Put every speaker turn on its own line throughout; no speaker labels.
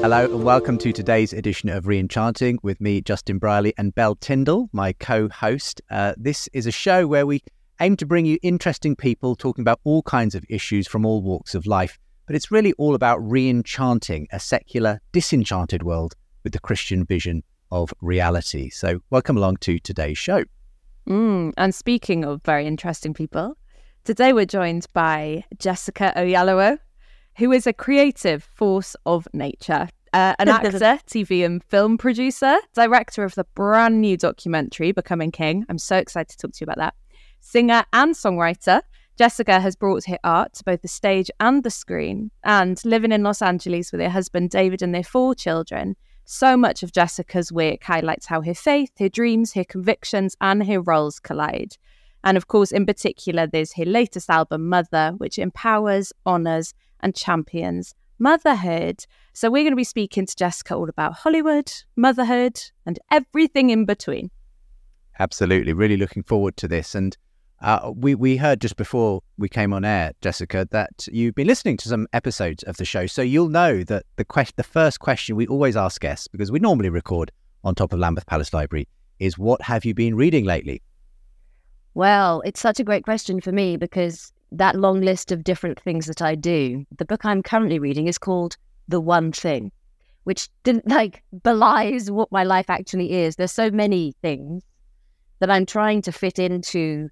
Hello and welcome to today's edition of Re-Enchanting with me, Justin Brierley, and Belle Tyndall, my co-host. This is a show where we aim to bring you interesting people talking about all kinds of issues from all walks of life, but it's really all about re-enchanting a secular, disenchanted world with the Christian vision of reality. So welcome along to today's show.
And speaking of very interesting people, today we're joined by Jessica Oyelowo, who is a creative force of nature, an actor, TV and film producer, director of the brand new documentary, Becoming King. I'm so excited to talk to you about that. Singer and songwriter, Jessica has brought her art to both the stage and the screen. And living in Los Angeles with her husband, David, and their 4 children, so much of Jessica's work highlights how her faith, her dreams, her convictions, and her roles collide. And of course, in particular, there's her latest album, Mother, which empowers, honours, and champions motherhood. So we're going to be speaking to Jessica all about Hollywood, motherhood, and everything in between.
Absolutely. Really looking forward to this. And we heard just before we came on air, Jessica, that you've been listening to some episodes of the show. So you'll know that the first question we always ask guests, because we normally record on top of Lambeth Palace Library, is what have you been reading lately?
Well, it's such a great question for me because that long list of different things that I do, the book I'm currently reading is called The One Thing, which belies what my life actually is. There's so many things that I'm trying to fit into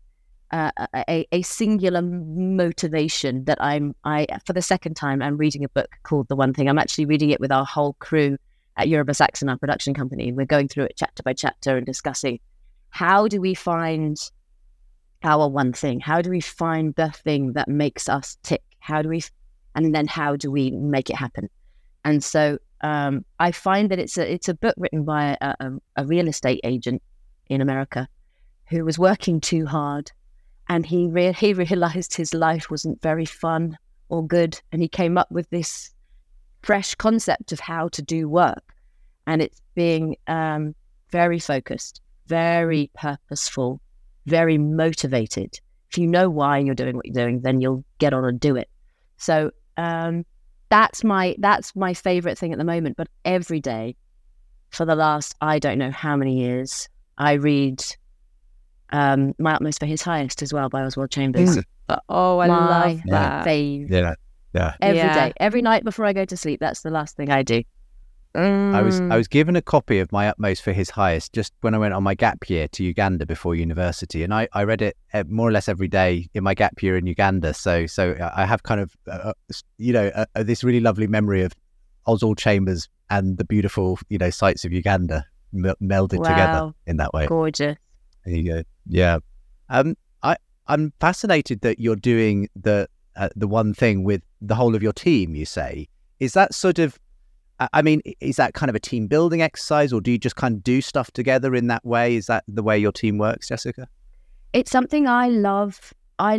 a singular motivation that I for the second time, I'm reading a book called The One Thing. I'm actually reading it with our whole crew at Yoruba Saxon, our production company. We're going through it chapter by chapter and discussing how do we find our one thing? How do we find the thing that makes us tick? And then how do we make it happen? And so I find that it's a book written by a real estate agent in America who was working too hard, and he realized his life wasn't very fun or good, and he came up with this fresh concept of how to do work, and it's being very focused, very purposeful, very motivated. If you know why you're doing what you're doing, then you'll get on and do it. So that's my favorite thing at the moment. But every day for the last, I don't know how many years, I read My Utmost for His Highest as well by Oswald Chambers.
Oh, I love that.
Fave.
Yeah.
Every day, every night before I go to sleep, that's the last thing I do.
I was given a copy of My Utmost for His Highest just when I went on my gap year to Uganda before university, and I read it more or less every day in my gap year in Uganda. So I have kind of this really lovely memory of Oswald Chambers and the beautiful sights of Uganda melded together in that way.
Gorgeous.
There you go. Yeah. I'm fascinated that you're doing the one thing with the whole of your team. You say, is that sort of, is that kind of a team building exercise, or do you just kind of do stuff together in that way? Is that the way your team works, Jessica?
It's something I love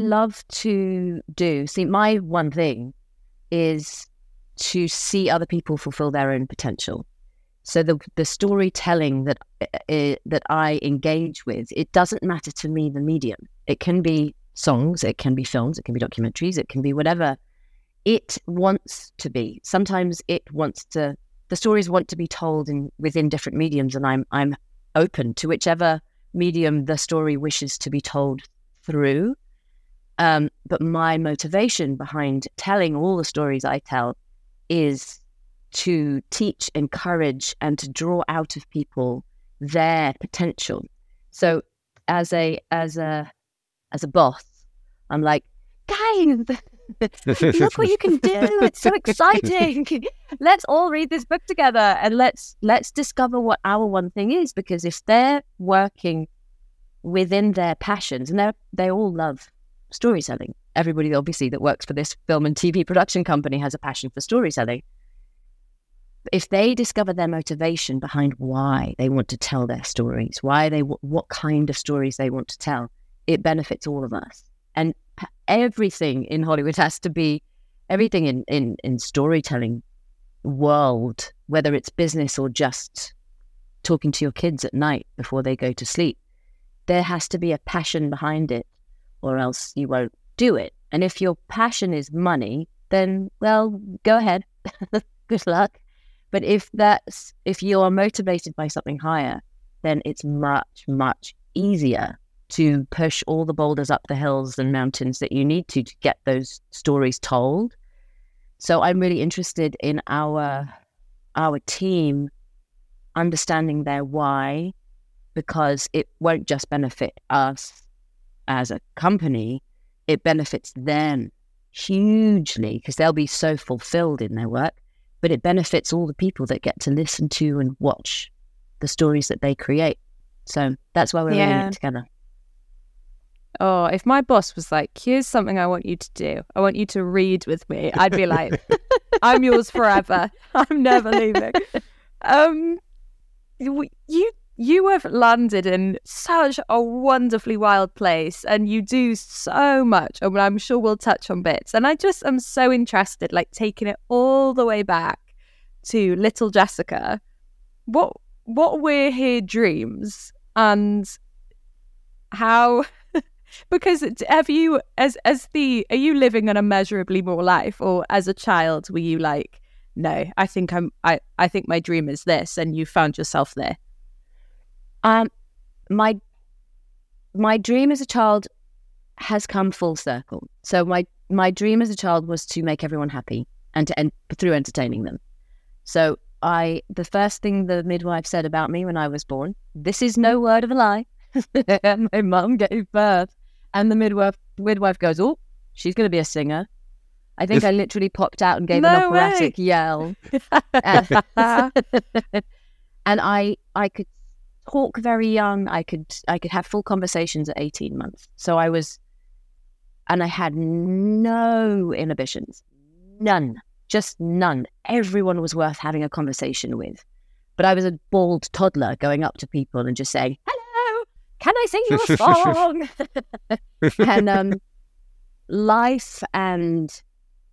to do. See, my one thing is to see other people fulfill their own potential. So the storytelling that I engage with, it doesn't matter to me the medium. It can be songs, it can be films, it can be documentaries, it can be whatever it wants to be. Sometimes the stories want to be told within different mediums, and I'm open to whichever medium the story wishes to be told through. But my motivation behind telling all the stories I tell is to teach, encourage, and to draw out of people their potential. So as a boss, I'm like, guys, look what you can do. It's so exciting. Let's all read this book together and let's discover what our one thing is, because if they're working within their passions, and they all love storytelling. Everybody obviously that works for this film and TV production company has a passion for storytelling. If they discover their motivation behind why they want to tell their stories, what kind of stories they want to tell, it benefits all of us. And everything in Hollywood has to be, everything in storytelling world, whether it's business or just talking to your kids at night before they go to sleep, there has to be a passion behind it, or else you won't do it. And if your passion is money, then, well, go ahead. Good luck. But if you are motivated by something higher, then it's much, much easier to push all the boulders up the hills and mountains that you need to get those stories told. So I'm really interested in our team understanding their why, because it won't just benefit us as a company, it benefits them hugely because they'll be so fulfilled in their work, but it benefits all the people that get to listen to and watch the stories that they create. So that's why we're in it together.
Oh, if my boss was like, here's something I want you to do. I want you to read with me. I'd be like, I'm yours forever. I'm never leaving. You have landed in such a wonderfully wild place, and you do so much. And I'm sure we'll touch on bits. And I just am so interested, like taking it all the way back to little Jessica. What were her dreams, and how? Because are you living an immeasurably more life, or as a child were you like, no, I think my dream is this, and you found yourself there?
My dream as a child has come full circle. So my dream as a child was to make everyone happy and through entertaining them. So the first thing the midwife said about me when I was born, this is no word of a lie. My mum gave birth. And the midwife goes, oh, she's going to be a singer. I think I literally popped out and gave an operatic yell. And I could talk very young. I could have full conversations at 18 months. So I had no inhibitions. None. Just none. Everyone was worth having a conversation with. But I was a bald toddler going up to people and just saying, hello, can I sing you a song? And life and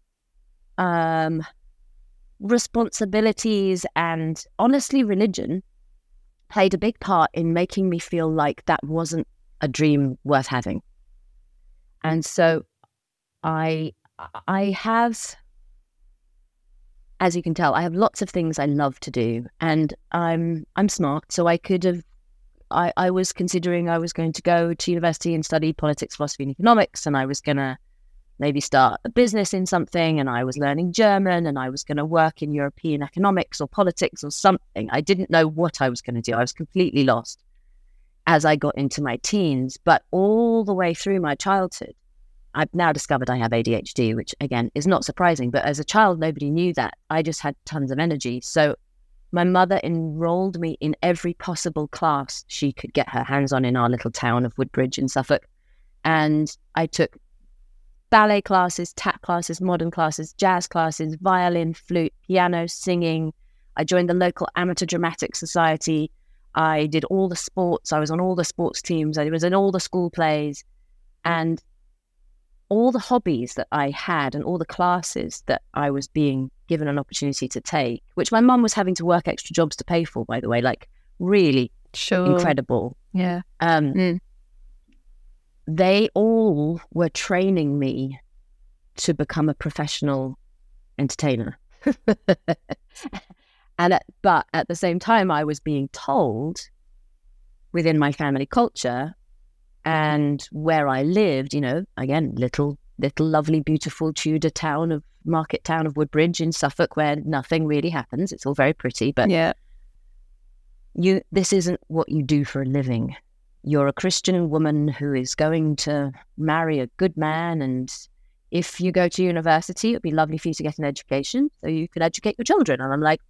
responsibilities and honestly religion played a big part in making me feel like that wasn't a dream worth having. And so I have, as you can tell, I have lots of things I love to do, and I'm smart, so I was considering I was going to go to university and study politics, philosophy, and economics, and I was going to maybe start a business in something, and I was learning German, and I was going to work in European economics or politics or something. I didn't know what I was going to do. I was completely lost as I got into my teens, but all the way through my childhood, I've now discovered I have ADHD, which again is not surprising, but as a child, nobody knew that. I just had tons of energy. So my mother enrolled me in every possible class she could get her hands on in our little town of Woodbridge in Suffolk. And I took ballet classes, tap classes, modern classes, jazz classes, violin, flute, piano, singing. I joined the local amateur dramatic society. I did all the sports. I was on all the sports teams. I was in all the school plays. And all the hobbies that I had and all the classes that I was being given an opportunity to take, which my mum was having to work extra jobs to pay for, by the way, like really incredible.
Yeah.
They all were training me to become a professional entertainer. But at the same time, I was being told within my family culture and where I lived, again, little lovely, beautiful Tudor market town of Woodbridge in Suffolk, where nothing really happens. It's all very pretty, but this isn't what you do for a living. You're a Christian woman who is going to marry a good man, and if you go to university, it'd be lovely for you to get an education so you can educate your children. And I'm like,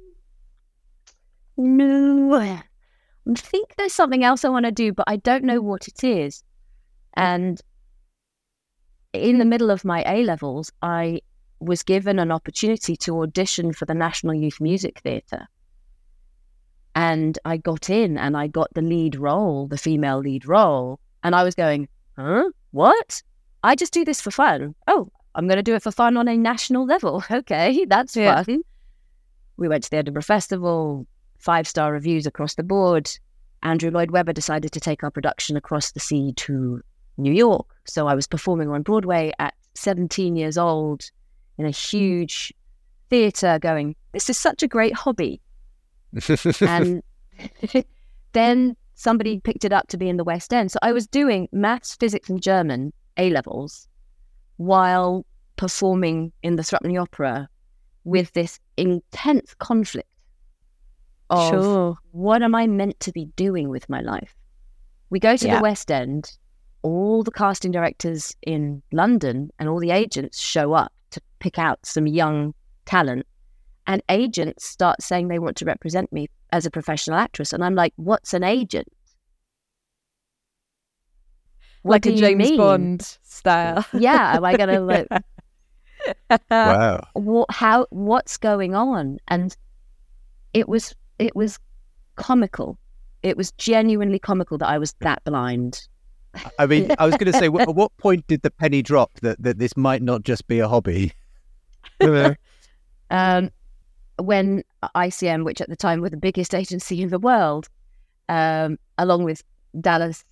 no, I think there's something else I want to do, but I don't know what it is. And in the middle of my A-levels, I was given an opportunity to audition for the National Youth Music Theatre. And I got in and I got the lead role, the female lead role. And I was going, huh? What? I just do this for fun. Oh, I'm going to do it for fun on a national level. Okay, that's fun. We went to the Edinburgh Festival, 5-star reviews across the board. Andrew Lloyd Webber decided to take our production across the sea to New York. So I was performing on Broadway at 17 years old in a huge theatre going, this is such a great hobby. And then somebody picked it up to be in the West End. So I was doing maths, physics and German A-levels while performing in the Threepenny Opera with this intense conflict of what am I meant to be doing with my life? We go to the West End, all the casting directors in London and all the agents show up to pick out some young talent, and agents start saying they want to represent me as a professional actress. And I'm like, what's an agent? What
like a James Bond style.
Yeah, am I going to like...
Wow.
What's going on? And it was comical. It was genuinely comical that I was that blind.
I mean, I was going to say, at what point did the penny drop that this might not just be a hobby?
When ICM, which at the time were the biggest agency in the world, along with Dallas,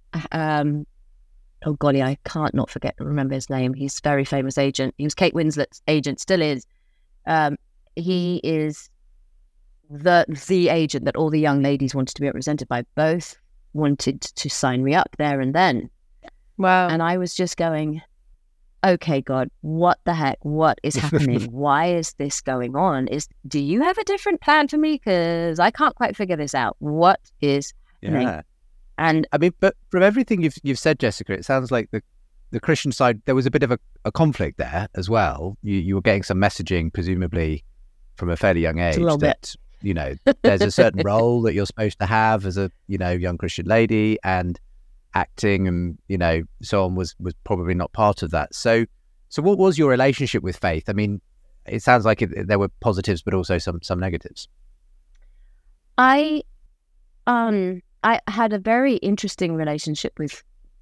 oh golly, I can't not remember his name. He's a very famous agent. He was Kate Winslet's agent, still is. He is the agent that all the young ladies wanted to be represented by. Both wanted to sign me up there and then.
Wow.
And I was just going, okay, God, what the heck? What is happening? Why is this going on? Do you have a different plan for me? Because I can't quite figure this out. What is happening?
Yeah.
And
I mean, but from everything you've said, Jessica, it sounds like the Christian side, there was a bit of a conflict there as well. You were getting some messaging, presumably from a fairly young age, that you know there's a certain role that you're supposed to have as a young Christian lady, and acting and so on was probably not part of that. So what was your relationship with faith? I mean, it sounds like there were positives, but also some negatives.
I had a very interesting relationship with,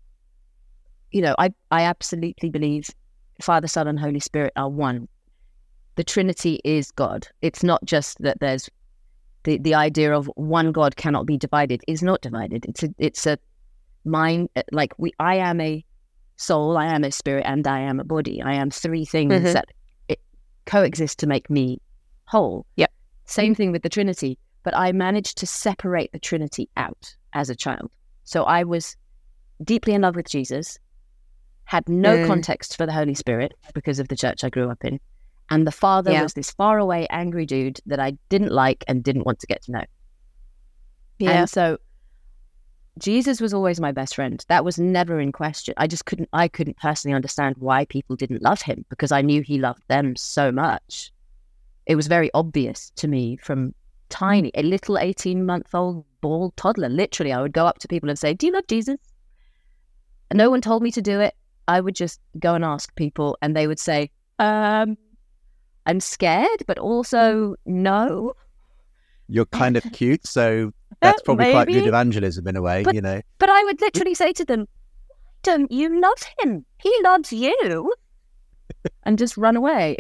I absolutely believe Father, Son, and Holy Spirit are one. The Trinity is God. It's not just that there's the idea of one God cannot be divided is not divided. It's a mind, like I am a soul, I am a spirit, and I am a body. I am three things that coexist to make me whole.
Yep.
Same thing with the Trinity. But I managed to separate the Trinity out as a child. So I was deeply in love with Jesus, had no context for the Holy Spirit because of the church I grew up in. And the Father was this faraway, angry dude that I didn't like and didn't want to get to know. Yeah. And so Jesus was always my best friend. That was never in question. I couldn't personally understand why people didn't love him because I knew he loved them so much. It was very obvious to me from a little 18-month-old bald toddler. Literally, I would go up to people and say, do you love Jesus? And no one told me to do it. I would just go and ask people and they would say, I'm scared, but also no.
You're kind of cute, so that's probably quite good evangelism in a way,
But I would literally say to them, don't you love him? He loves you. And just run away.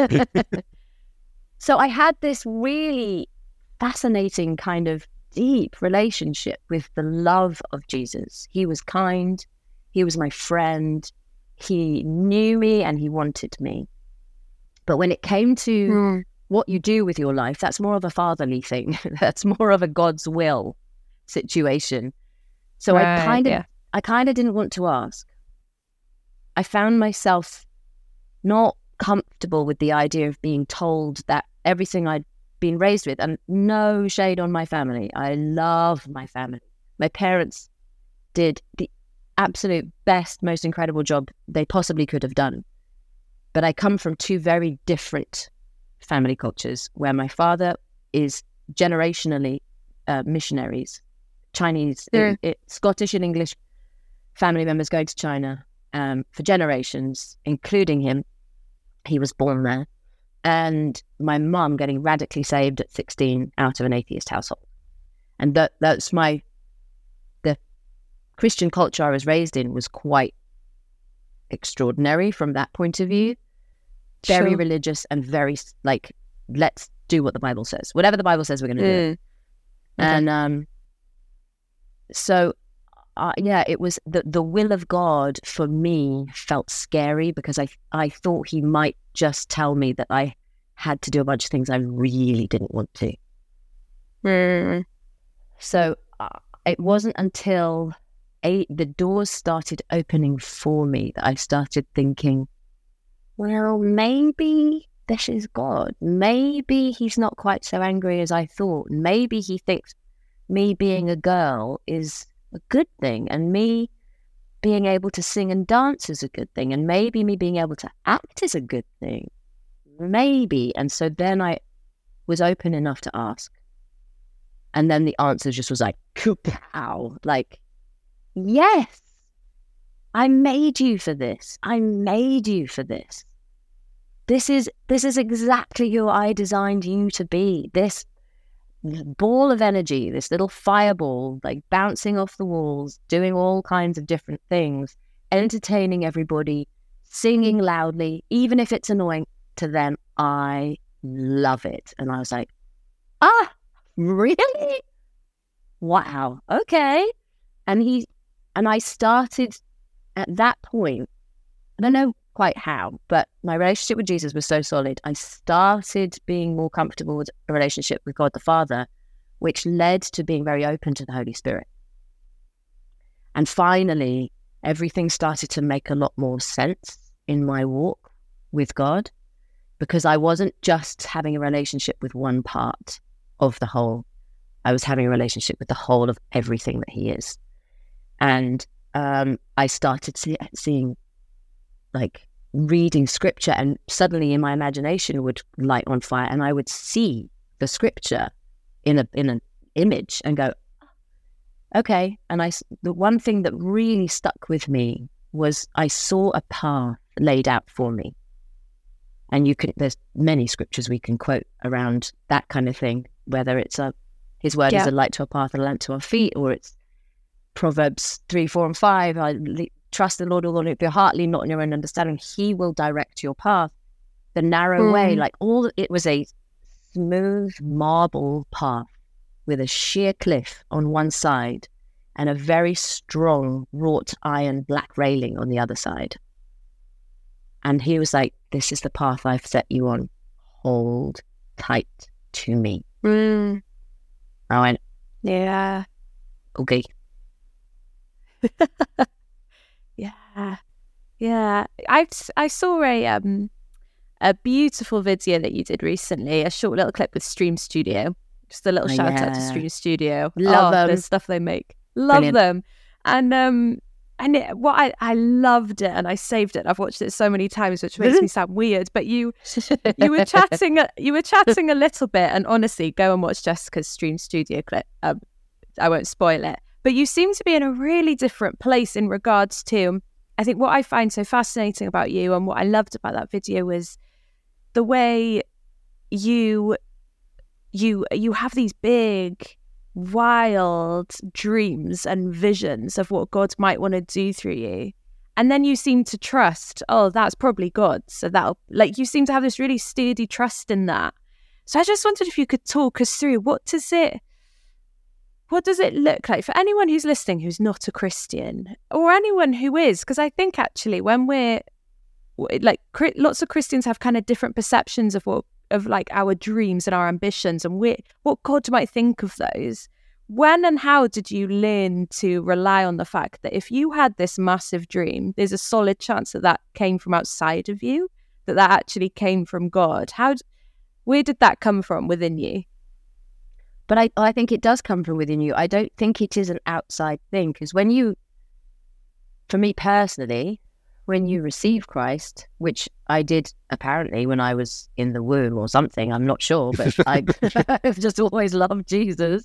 So I had this really fascinating kind of deep relationship with the love of Jesus. He was kind. He was my friend. He knew me and he wanted me. But when it came to what you do with your life, that's more of a fatherly thing. That's more of a God's will situation. So I kind of didn't want to ask. I found myself not comfortable with the idea of being told that everything I'd been raised with, and no shade on my family. I love my family. My parents did the absolute best, most incredible job they possibly could have done. But I come from two very different family cultures where my father is generationally missionaries, Chinese, Scottish and English family members going to China for generations, including him. He was born there. And my mum getting radically saved at 16 out of an atheist household. And that's the Christian culture I was raised in was quite extraordinary from that point of view. Very religious and very like, let's do what the Bible says. Whatever the Bible says, we're going to do it. Okay. And so it was the will of God for me felt scary because I thought he might just tell me that I had to do a bunch of things I really didn't want to. So it wasn't until the doors started opening for me that I started thinking, well, maybe this is God. Maybe he's not quite so angry as I thought. Maybe he thinks me being a girl is a good thing, and me being able to sing and dance is a good thing, and maybe me being able to act is a good thing. Maybe. And so then I was open enough to ask. And then the answer just was like, kapow, like, yes, I made you for this. I made you for this. This is exactly who I designed you to be. This ball of energy, this little fireball, like bouncing off the walls, doing all kinds of different things, entertaining everybody, singing loudly, even if it's annoying to them. I love it. And I was like, really? Wow. Okay. And I started at that point, I don't know quite how, but my relationship with Jesus was so solid. I started being more comfortable with a relationship with God the Father, which led to being very open to the Holy Spirit. And finally, everything started to make a lot more sense in my walk with God, because I wasn't just having a relationship with one part of the whole. I was having a relationship with the whole of everything that he is. And I started seeing, like, reading scripture, and suddenly in my imagination would light on fire, and I would see the scripture in an image and go, okay. And the one thing that really stuck with me was I saw a path laid out for me. And there's many scriptures we can quote around that kind of thing, whether it's his word is a light to our path and a lamp to our feet, or it's Proverbs 3, 4, and 5. Trust the Lord with all of your heart, lean not on your own understanding. He will direct your path. The narrow way, it was a smooth marble path with a sheer cliff on one side and a very strong wrought iron black railing on the other side. And he was like, this is the path I've set you on. Hold tight to me. I went,
yeah.
Okay.
Yeah. I saw a beautiful video that you did recently, a short little clip with Stream Studio. Just a little shout out to Stream Studio.
Love them.
The stuff they make. Love Brilliant. Them. And I loved it, and I saved it. I've watched it so many times, which makes me sound weird. But you were chatting a little bit, and honestly, go and watch Jessica's Stream Studio clip. I won't spoil it. But you seem to be in a really different place in regards to, I think what I find so fascinating about you, and what I loved about that video, was the way you have these big, wild dreams and visions of what God might want to do through you. And then you seem to trust, that's probably God. So you seem to have this really sturdy trust in that. So I just wondered if you could talk us through, what does it look like for anyone who's listening who's not a Christian, or anyone who is? Because I think actually when we're like, lots of Christians have kind of different perceptions of our dreams and our ambitions and what God might think of those. When and how did you learn to rely on the fact that if you had this massive dream, there's a solid chance that came from outside of you, that actually came from God? Where did that come from within you?
But I think it does come from within you. I don't think it is an outside thing, because for me personally, when you receive Christ, which I did apparently when I was in the womb or something, I'm not sure, but I've just always loved Jesus.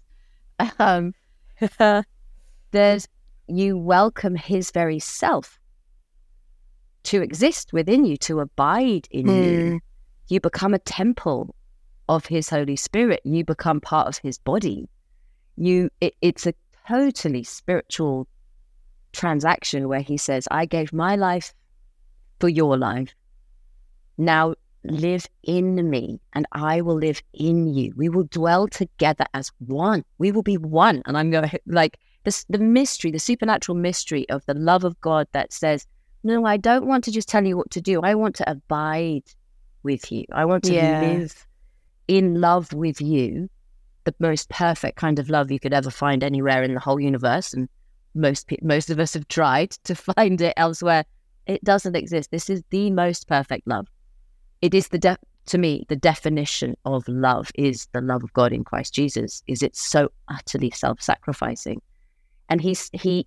You welcome his very self to exist within you, to abide in you. You become a temple of his Holy Spirit. You become part of his body. It's a totally spiritual transaction where he says, I gave my life for your life. Now live in me and I will live in you. We will dwell together as one. We will be one. And I'm going to, like, the mystery, the supernatural mystery of the love of God that says, no, I don't want to just tell you what to do. I want to abide with you. I want to live in love with you, the most perfect kind of love you could ever find anywhere in the whole universe. And most of us have tried to find it elsewhere. It doesn't exist. This is the most perfect love. It is to me, the definition of love is the love of God in Christ Jesus. Is it so utterly self-sacrificing? And he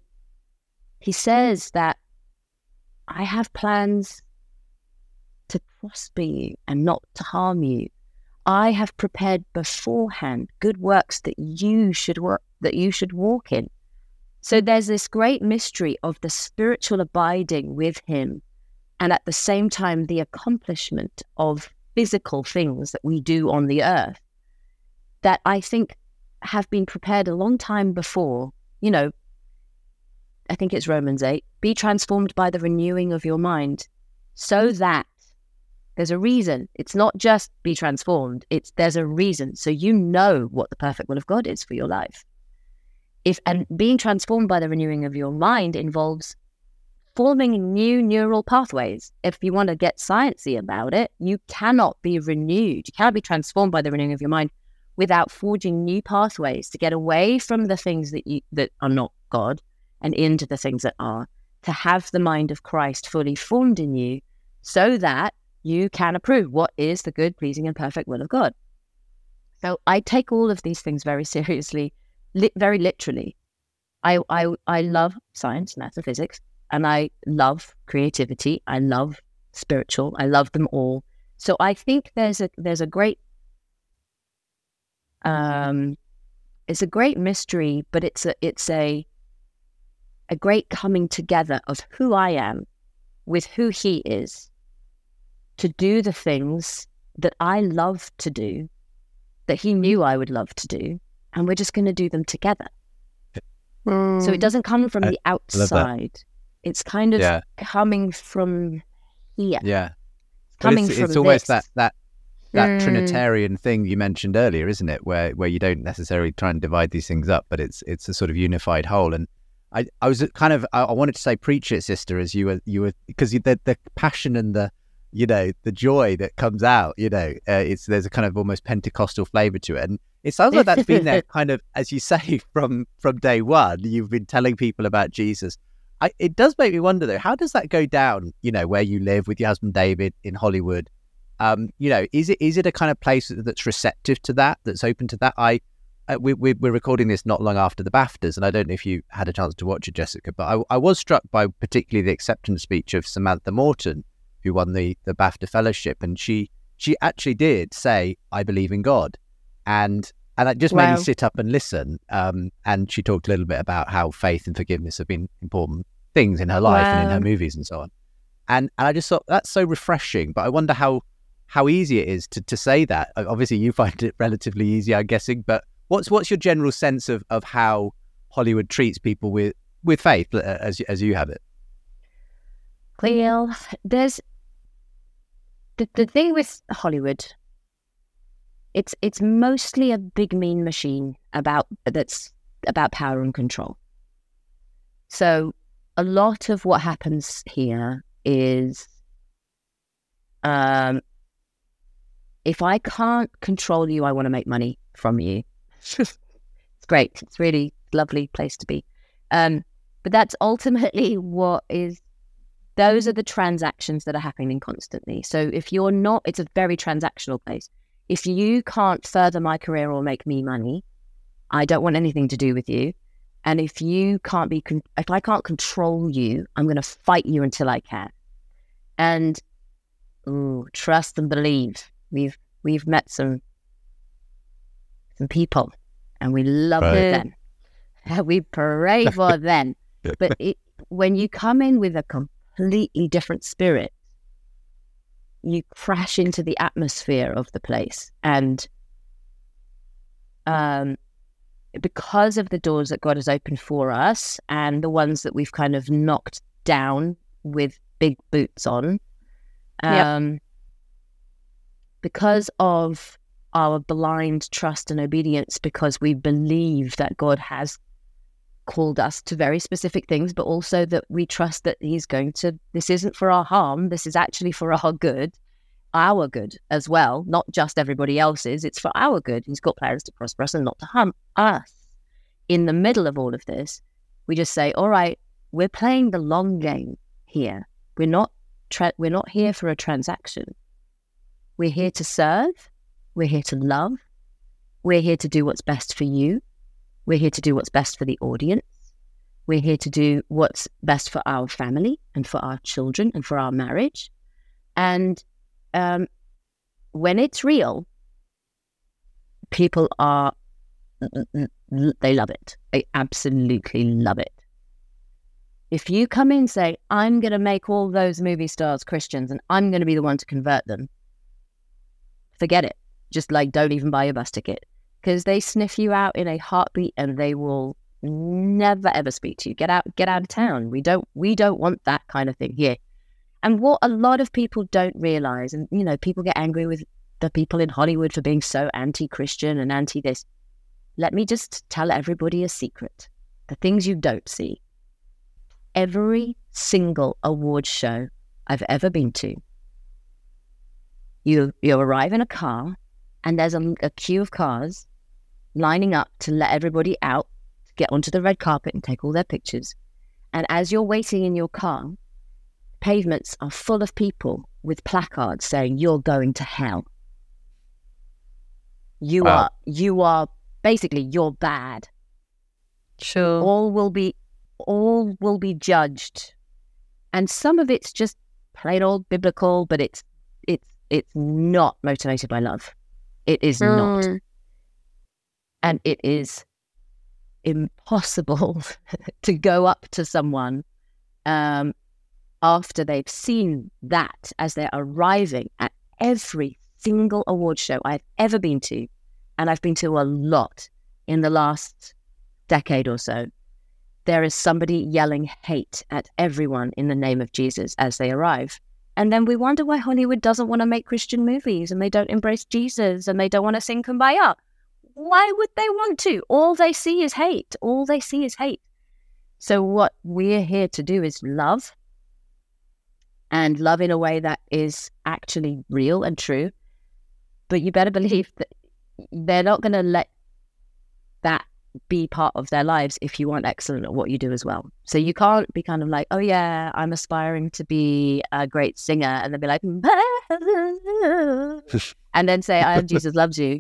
says that I have plans to prosper you and not to harm you. I have prepared beforehand good works that you should walk in. So there's this great mystery of the spiritual abiding with him, and at the same time the accomplishment of physical things that we do on the earth that I think have been prepared a long time before. You know, I think it's Romans 8, be transformed by the renewing of your mind, so that there's a reason. It's not just be transformed, there's a reason. So you know what the perfect will of God is for your life. And being transformed by the renewing of your mind involves forming new neural pathways. If you want to get sciencey about it, you cannot be renewed. You cannot be transformed by the renewing of your mind without forging new pathways to get away from the things that are not God and into the things that are, to have the mind of Christ fully formed in you so that you can approve what is the good, pleasing, and perfect will of God. So I take all of these things very seriously, very literally. I love science, math, and physics, and I love creativity. I love spiritual. I love them all. So I think there's a great it's a great mystery, but it's a great coming together of who I am with who he is, to do the things that I love to do, that he knew I would love to do, and we're just going to do them together. So it doesn't come from the outside. It's kind of coming from here.
Yeah.
Coming
it's
from
almost
this.
that Trinitarian thing you mentioned earlier, isn't it? Where you don't necessarily try and divide these things up, but it's a sort of unified whole. And I was kind of, I wanted to say preach it, sister, as you were, because the passion and the joy that comes out, there's a kind of almost Pentecostal flavor to it. And it sounds like that's been there kind of, as you say, from day one. You've been telling people about Jesus. It does make me wonder, though, how does that go down, where you live with your husband, David, in Hollywood? Is it a kind of place that's receptive to that, that's open to that? We're recording this not long after the BAFTAs, and I don't know if you had a chance to watch it, Jessica, but I was struck by particularly the acceptance speech of Samantha Morton, who won the BAFTA fellowship, and she actually did say, "I believe in God," and that just made me sit up and listen. And she talked a little bit about how faith and forgiveness have been important things in her life and in her movies and so on. And I just thought that's so refreshing. But I wonder how easy it is to say that. Obviously, you find it relatively easy, I'm guessing. But what's your general sense of how Hollywood treats people with faith, as you have it?
Well, there's the thing with Hollywood. It's mostly a big mean machine that's about power and control. So a lot of what happens here is, if I can't control you, I want to make money from you. It's great. It's really lovely place to be. But that's ultimately those are the transactions that are happening constantly. So if you're not, it's a very transactional place. If you can't further my career or make me money, I don't want anything to do with you. And if I can't control you, I'm going to fight you until I can. And trust and believe. We've met some people, and we love them. We pray for them. But when you come in with a completely different spirit, you crash into the atmosphere of the place. And because of the doors that God has opened for us and the ones that we've kind of knocked down with big boots on, because of our blind trust and obedience, because we believe that God has called us to very specific things, but also that we trust that this isn't for our harm, this is actually for our good. our good as well, not just everybody else's. It's for our good. He's got plans to prosper us and not to harm us. In the middle of all of this, we just say, all right, we're playing the long game here. We're not here for a transaction. We're here to serve. We're here to love. We're here to do what's best for you. We're here to do what's best for the audience. We're here to do what's best for our family and for our children and for our marriage. And when it's real, people they love it. They absolutely love it. If you come in and say, I'm going to make all those movie stars Christians and I'm going to be the one to convert them, forget it. Just like, don't even buy a bus ticket, because they sniff you out in a heartbeat and they will never ever speak to you. Get out of town. We don't want that kind of thing here. And what a lot of people don't realize, and people get angry with the people in Hollywood for being so anti-Christian and anti this. Let me just tell everybody a secret. The things you don't see. Every single award show I've ever been to, you arrive in a car and there's a queue of cars lining up to let everybody out, to get onto the red carpet and take all their pictures. And as you're waiting in your car, pavements are full of people with placards saying, you're going to hell. You are basically, you're bad.
Sure.
All will be judged. And some of it's just plain old biblical, but it's not motivated by love. It is not. And it is impossible to go up to someone after they've seen that as they're arriving at every single award show I've ever been to, and I've been to a lot in the last decade or so. There is somebody yelling hate at everyone in the name of Jesus as they arrive. And then we wonder why Hollywood doesn't want to make Christian movies and they don't embrace Jesus and they don't want to sing Kumbaya. Why would they want to? All they see is hate. All they see is hate. So what we're here to do is love, and love in a way that is actually real and true. But you better believe that they're not going to let that be part of their lives if you aren't excellent at what you do as well. So you can't be kind of like, oh yeah, I'm aspiring to be a great singer, and then be like, and then say, I am Jesus loves you.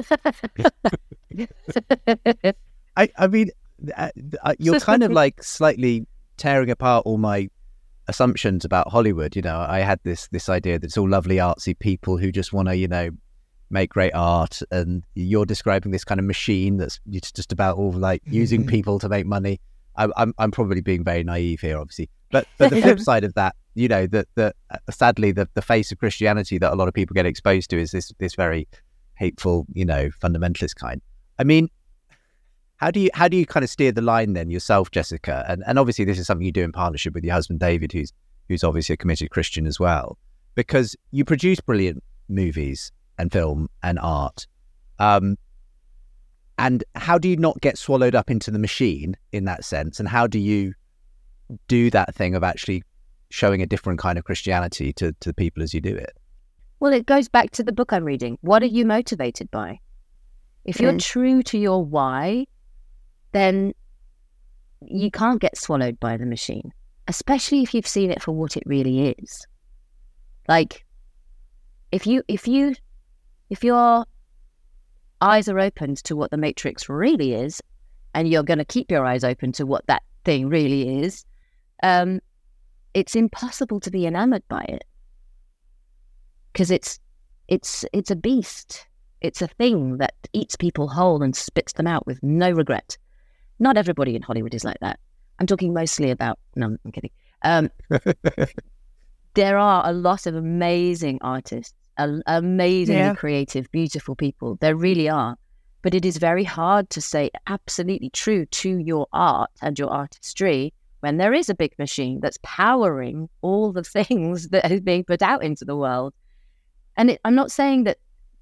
I mean, you're kind of like slightly tearing apart all my assumptions about Hollywood. I had this idea that it's all lovely artsy people who just want to, make great art, and you're describing this kind of machine that's just about all like using people to make money. I'm probably being very naive here, obviously, but the flip side of that, that sadly the face of Christianity that a lot of people get exposed to is this very hateful, fundamentalist kind. I mean, how do you kind of steer the line then yourself, Jessica? And obviously this is something you do in partnership with your husband David, who's obviously a committed Christian as well, because you produce brilliant movies and film and art. And how do you not get swallowed up into the machine in that sense? And how do you do that thing of actually showing a different kind of Christianity to the people as you do it?
Well, it goes back to the book I'm reading. What are you motivated by? If you're true to your why, then you can't get swallowed by the machine, especially if you've seen it for what it really is. Like, if your eyes are opened to what the Matrix really is, and you're going to keep your eyes open to what that thing really is, it's impossible to be enamored by it, because it's a beast. It's a thing that eats people whole and spits them out with no regret. Not everybody in Hollywood is like that. I'm talking mostly about... No, I'm kidding. There are a lot of amazing artists, amazingly creative, beautiful people. There really are. But it is very hard to say absolutely true to your art and your artistry when there is a big machine that's powering all the things that is being put out into the world. And I'm not saying that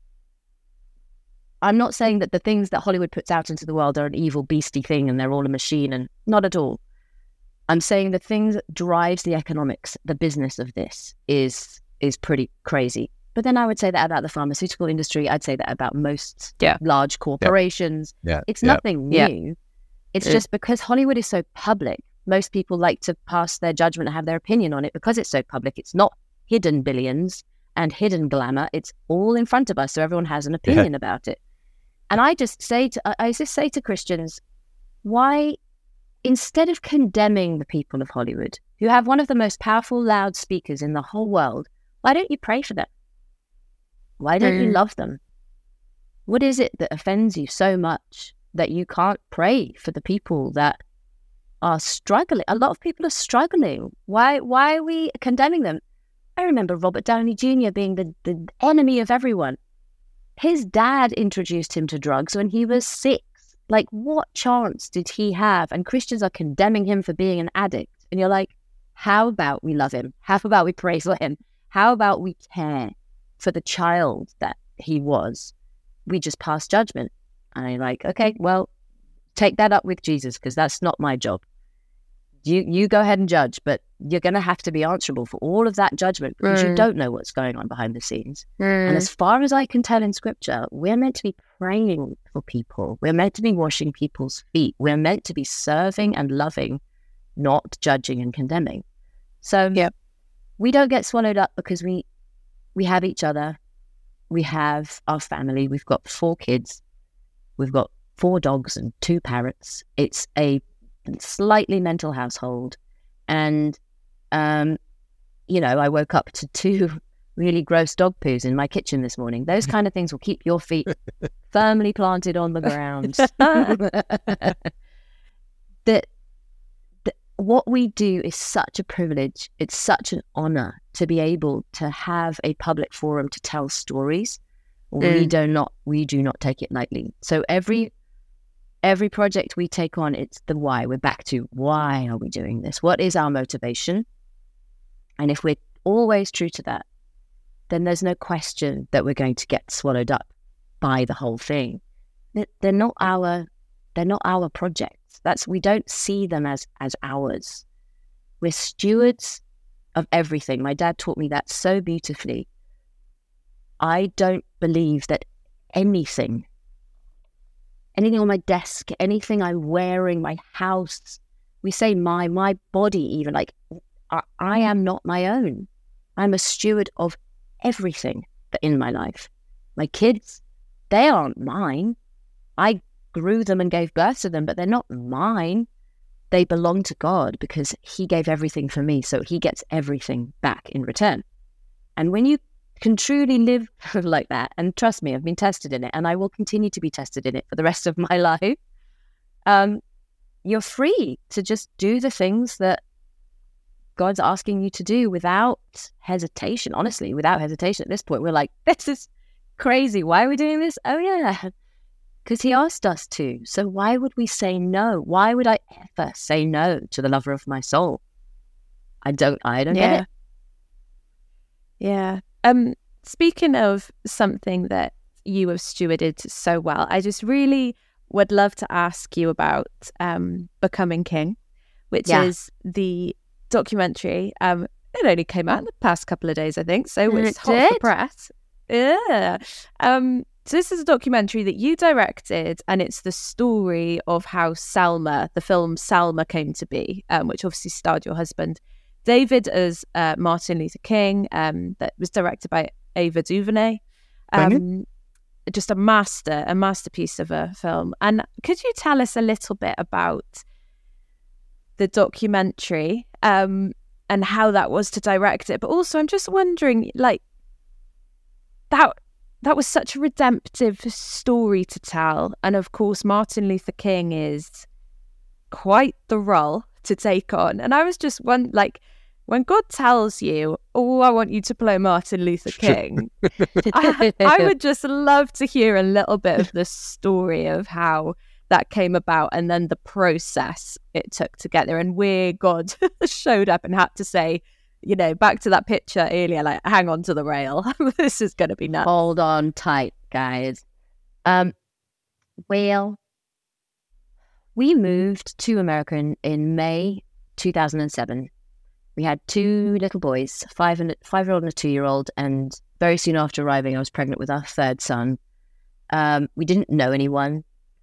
the things that Hollywood puts out into the world are an evil, beastly thing and they're all a machine, and not at all. I'm saying the thing that drives the economics, the business of this is pretty crazy. But then I would say that about the pharmaceutical industry. I'd say that about most
Yeah.
large corporations.
Yeah.
It's nothing
Yeah.
new. It's just because Hollywood is so public, most people like to pass their judgment and have their opinion on it because it's so public. It's not hidden billions and hidden glamour. It's all in front of us, so everyone has an opinion about it. And I just say to Christians, why, instead of condemning the people of Hollywood, who have one of the most powerful loudspeakers in the whole world, why don't you pray for them? Why don't you love them? What is it that offends you so much that you can't pray for the people that are struggling? A lot of people are struggling. Why are we condemning them? I remember Robert Downey Jr. being the enemy of everyone. His dad introduced him to drugs when he was 6. Like, what chance did he have? And Christians are condemning him for being an addict. And you're like, how about we love him? How about we pray for him? How about we care for the child that he was? We just pass judgment. And I'm like, okay, well, take that up with Jesus, because that's not my job. You go ahead and judge, but you're going to have to be answerable for all of that judgment because you don't know what's going on behind the scenes. And as far as I can tell in Scripture, we're meant to be praying for people. We're meant to be washing people's feet. We're meant to be serving and loving, not judging and condemning. So we don't get swallowed up because we have each other. We have our family. We've got 4 kids. We've got 4 dogs and 2 parrots. It's a slightly mental household. And, I woke up to 2 really gross dog poos in my kitchen this morning. Those kind of things will keep your feet firmly planted on the ground. that what we do is such a privilege. It's such an honor to be able to have a public forum to tell stories. We do not take it lightly. So every project we take on, it's the why. We're back to, why are we doing this? What is our motivation? And if we're always true to that, then there's no question that we're going to get swallowed up by the whole thing. They're not our projects. We don't see them as ours. We're stewards of everything. My dad taught me that so beautifully. I don't believe that anything on my desk, anything I'm wearing, my house, we say my body even, like, I am not my own. I'm a steward of everything in my life. My kids, they aren't mine. I grew them and gave birth to them, but they're not mine. They belong to God because He gave everything for me, so He gets everything back in return. And when you can truly live like that, and trust me, I've been tested in it, and I will continue to be tested in it for the rest of my life, you're free to just do the things that God's asking you to do without hesitation. Honestly, without hesitation. At this point, we're like, this is crazy. Why are we doing this? Oh yeah, because He asked us to. So why would we say no? Why would I ever say no to the lover of my soul? I don't get it.
Yeah. Speaking of something that you have stewarded so well, I just really would love to ask you about Becoming King, which is the documentary. It only came out in the past couple of days, I think, so it's hot off the press. Yeah. So this is a documentary that you directed, and it's the story of how Selma, the film Selma, came to be, which obviously starred your husband David as Martin Luther King, that was directed by Ava DuVernay. Just a masterpiece of a film. And could you tell us a little bit about the documentary and how that was to direct it? But also, I'm just wondering, like, that was such a redemptive story to tell. And of course, Martin Luther King is quite the role to take on. And I was just when God tells you, oh, I want you to play Martin Luther King, I would just love to hear a little bit of the story of how that came about and then the process it took to get there and where God showed up and had to say, back to that picture earlier, like, hang on to the rail. This is going to be nuts.
Hold on tight, guys. Well, we moved to America in May 2007. We had 2 little boys, 5-year-old and a 2-year-old, and very soon after arriving, I was pregnant with our third son. We didn't know anyone.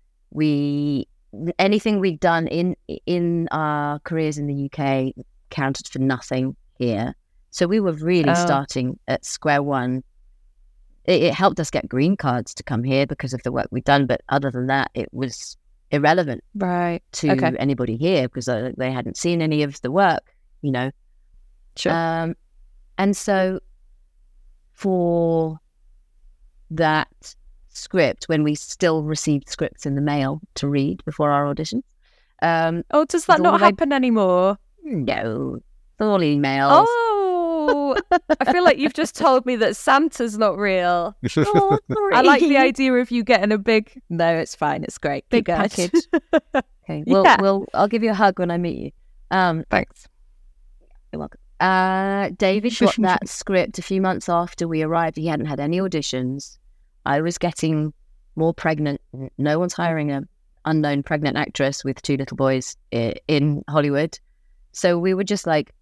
Anything we'd done in our careers in the UK counted for nothing here. So we were really starting at square one. It helped us get green cards to come here because of the work we'd done. But other than that, it was irrelevant to anybody here because they hadn't seen any of the work,
Sure.
And so for that script, when we still received scripts in the mail to read before our auditions.
Does that not happen anymore?
No, it's all emails.
Oh, I feel like you've just told me that Santa's not real. Oh, I like the idea of you getting a big... No, it's fine. It's great.
Big package. Okay, I'll give you a hug when I meet you.
Thanks.
You're welcome. David got that script a few months after we arrived. He hadn't had any auditions. I was getting more pregnant. No one's hiring an unknown pregnant actress with 2 little boys in Hollywood. So we were just like,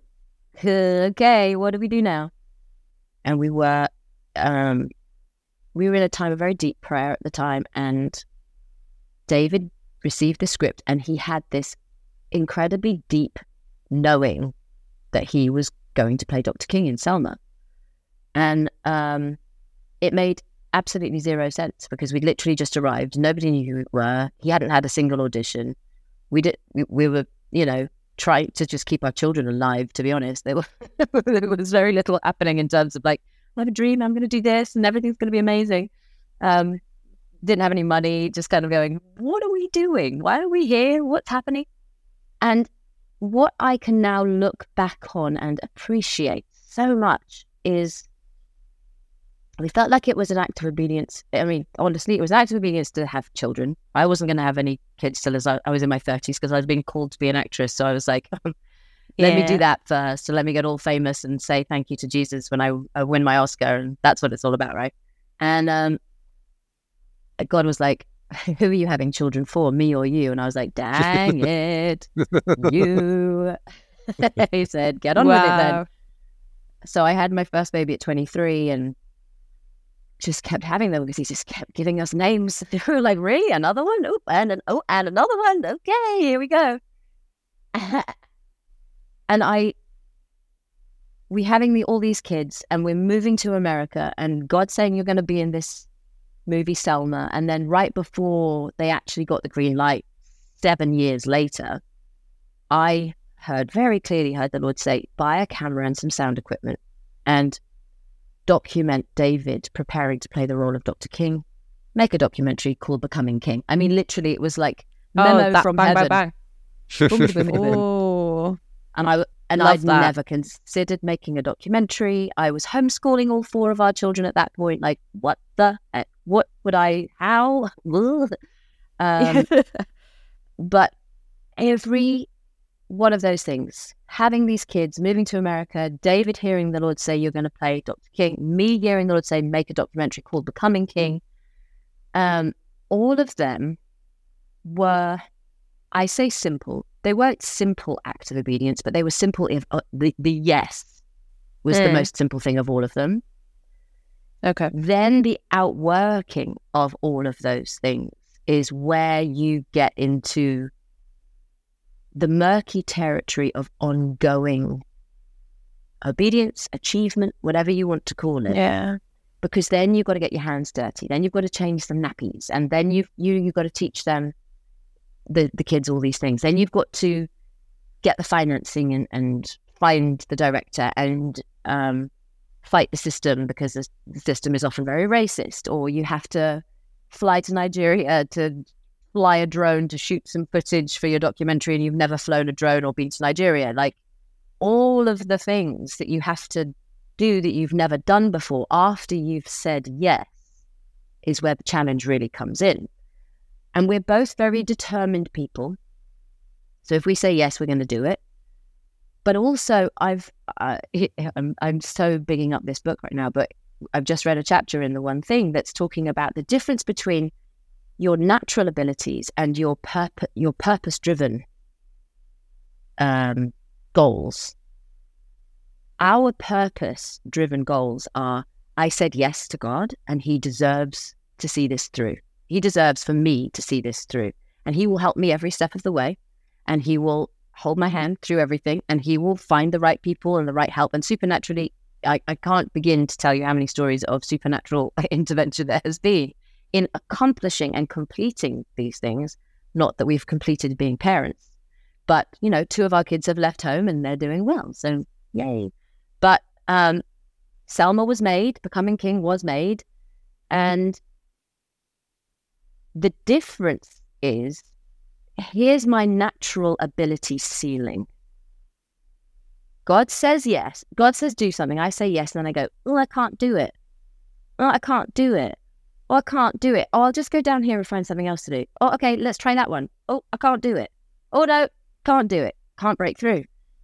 okay, what do we do now? And we were in a time of very deep prayer at the time. And David received the script and he had this incredibly deep knowing that he was going to play Dr. King in Selma. And it made absolutely zero sense because we'd literally just arrived. Nobody knew who we were. He hadn't had a single audition. We were, trying to just keep our children alive, to be honest. There was very little happening in terms of like, I have a dream, I'm going to do this and everything's going to be amazing. Didn't have any money, just kind of going, what are we doing? Why are we here? What's happening? And what I can now look back on and appreciate so much is we felt like it was an act of obedience. I mean, honestly, it was an act of obedience to have children. I wasn't going to have any kids till I was in my 30s because I was being called to be an actress. So I was like, let me do that first. So let me get all famous and say thank you to Jesus when I win my Oscar. And that's what it's all about, right? And God was like, who are you having children for, me or you? And I was like, dang it, you. He said, get on with it then. So I had my first baby at 23 and just kept having them because he just kept giving us names. We were like, really? Another one? Oh, and another one. Okay, here we go. And we having all these kids and we're moving to America and God saying you're going to be in this movie Selma. And then right before they actually got the green light, 7 years later, I very clearly heard the Lord say, buy a camera and some sound equipment and document David preparing to play the role of Dr. King. Make a documentary called Becoming King. I mean, literally, it was like memo from heaven.
Bang. Oh,
and I'd never considered making a documentary. I was homeschooling all 4 of our children at that point. Like, what the heck? What would I? How? But every one of those things, having these kids, moving to America, David hearing the Lord say, you're going to play Dr. King, me hearing the Lord say, make a documentary called Becoming King. All of them were, I say simple. They weren't simple acts of obedience, but they were simple if the yes was the most simple thing of all of them.
Okay.
Then the outworking of all of those things is where you get into the murky territory of ongoing obedience, achievement, whatever you want to call it.
Yeah.
Because then you've got to get your hands dirty. Then you've got to change some nappies. And then you've got to teach them, the kids, all these things. Then you've got to get the financing and find the director and fight the system because the system is often very racist. Or you have to fly to Nigeria to fly a drone to shoot some footage for your documentary and you've never flown a drone or been to Nigeria. Like all of the things that you have to do that you've never done before after you've said yes is where the challenge really comes in. And we're both very determined people. So if we say yes, we're going to do it. But also I'm so bigging up this book right now, but I've just read a chapter in The One Thing that's talking about the difference between your natural abilities and your purpose-driven goals. Our purpose-driven goals are I said yes to God, and he deserves to see this through. He deserves for me to see this through. And he will help me every step of the way. And he will hold my hand through everything. And he will find the right people and the right help. And supernaturally, I can't begin to tell you how many stories of supernatural intervention there has been in accomplishing and completing these things. Not that we've completed being parents, but, 2 of our kids have left home and they're doing well. So yay. But Selma was made, Becoming King was made. And the difference is, here's my natural ability ceiling. God says yes. God says do something. I say yes. And then I go, oh, I can't do it. Oh, I can't do it. Oh, I can't do it. Oh, I'll just go down here and find something else to do. Oh, okay, let's try that one. Oh, I can't do it. Oh, no, can't do it. Can't break through.